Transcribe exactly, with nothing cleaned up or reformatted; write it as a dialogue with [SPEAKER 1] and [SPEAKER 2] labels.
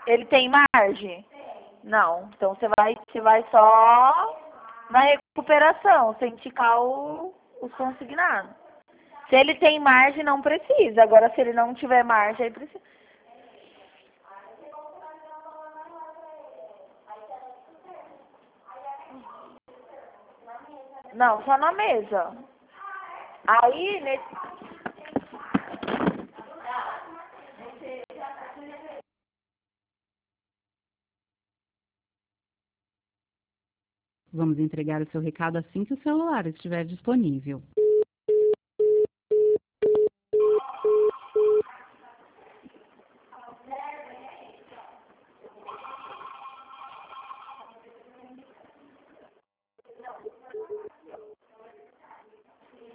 [SPEAKER 1] Ele tem margem? Não. Então você vai, você vai só na recuperação, sem ticar o, os consignados. Se ele tem margem, não precisa. Agora, se ele não tiver margem, aí precisa. Não, só na mesa. Aí, nesse...
[SPEAKER 2] Vamos entregar o seu recado assim que o celular estiver disponível.